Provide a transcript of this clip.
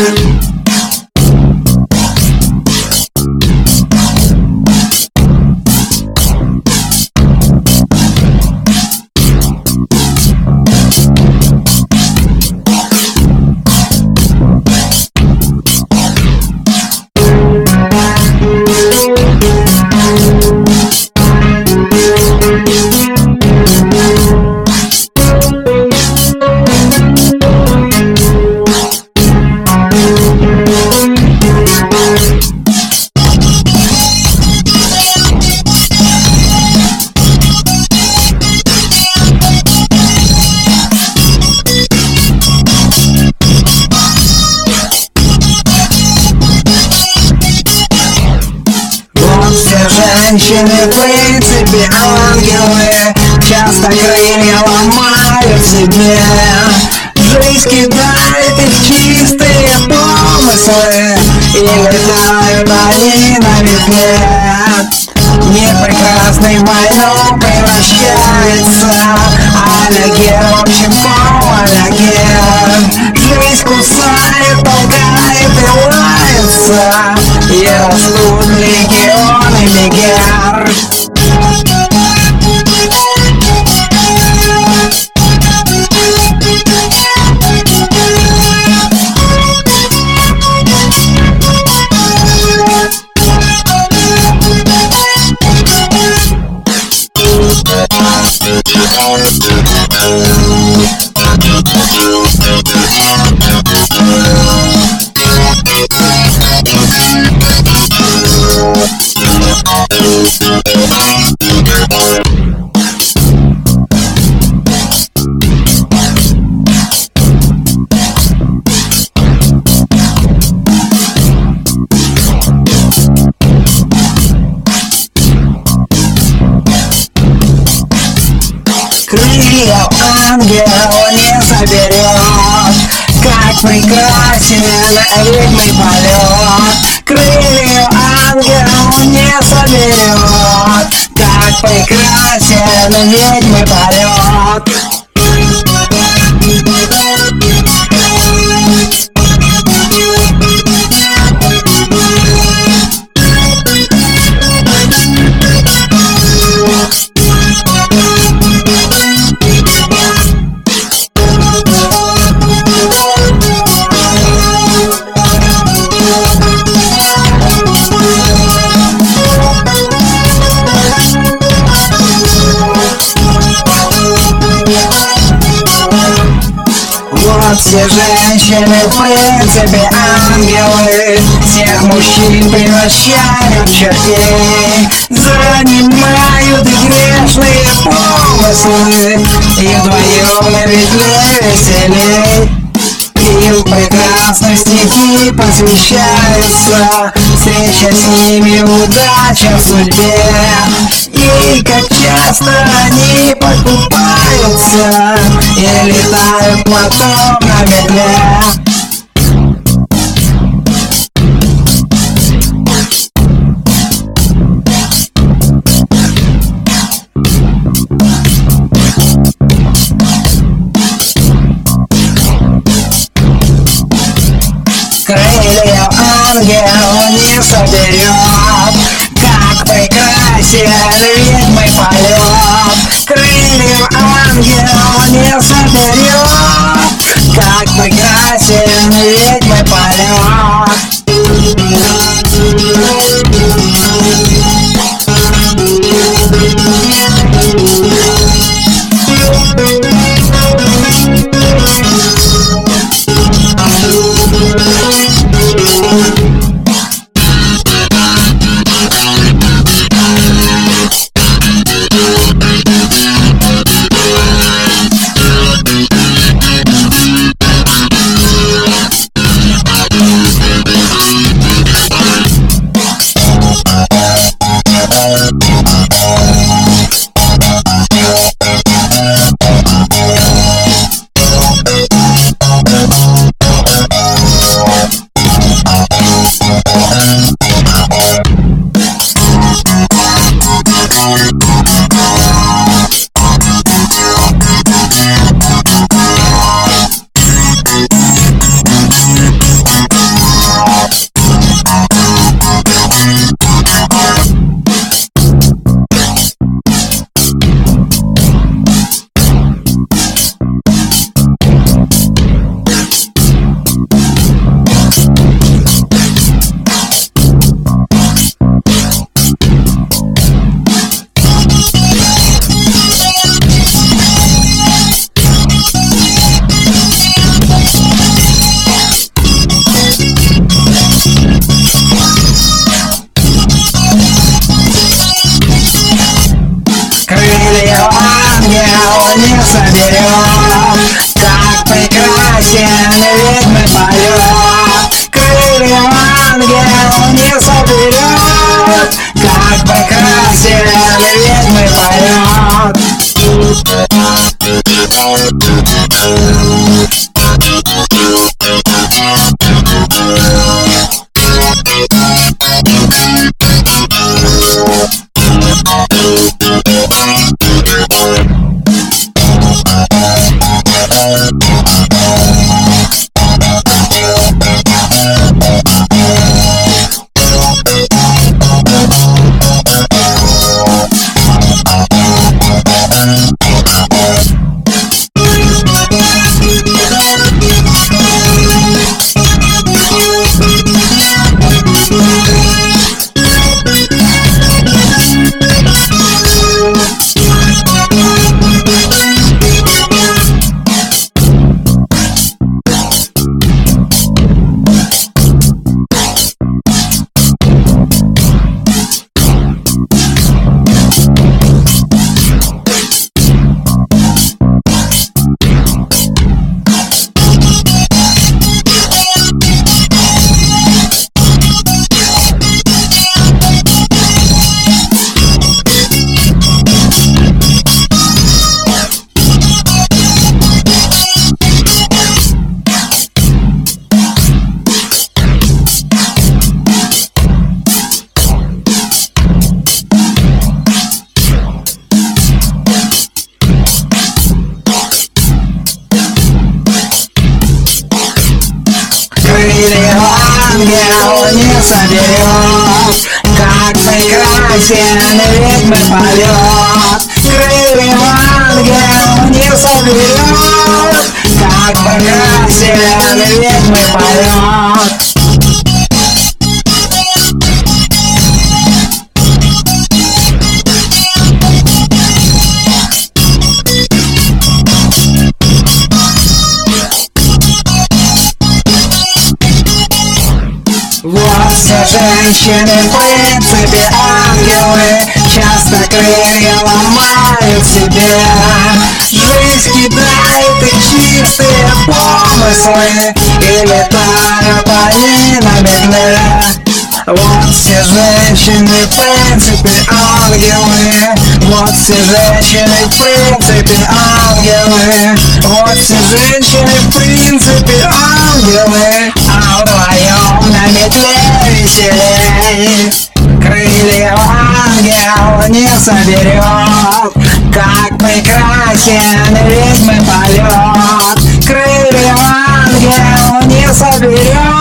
Женщины, в принципе, ангелы, часто крылья ломают себе. Жизнь кидает их чистые помыслы, и летают они на метле. Мир прекрасный в войну превращается, а-ля-ге, в общем, по-ля-ге. Жизнь кусает, толкает и лается, и растут легионы мегер. Крылья ангела не заберет, как прекрасен ведьмый полет. Крылья ангела не соберет, как прекрасен ведьмый полет. Вот все женщины, в принципе, ангелы, всех мужчин превращают в чертей. Занимают их грешные помыслы, и вдвоем на ветле веселей. Им прекрасны стихи посвящаются, встреча с ними удача в судьбе. И как часто они покупаются и летают потом на метле. Крылья ангел не соберет, как прекрасен ведьмый полет. Крылья ангел не соберет, как прекрасен ведьмый полет. ангел не соберет. Как прекрасен ведьмы полет. Крылья ангел не соберет. Как прекрасен ведьмы полет. Крылья ангел не соберет. Как прекрасен ведьмы полет. Крылья ангел не соберет. Как прекрасен ведьмы полет. Вот все женщины, в принципе, ангелы. Часто крылья ломают себе. Жизнь кидает их чистые помыслы и летают они на медле. Вот все женщины, в принципе, ангелы. Вот все женщины, в принципе, ангелы. Вот все женщины, в принципе, ангелы. А вдвоем на метле веселей. Крылья ангел не соберет. Как прекрасен ведьмы полет. Крылья ангел не соберет.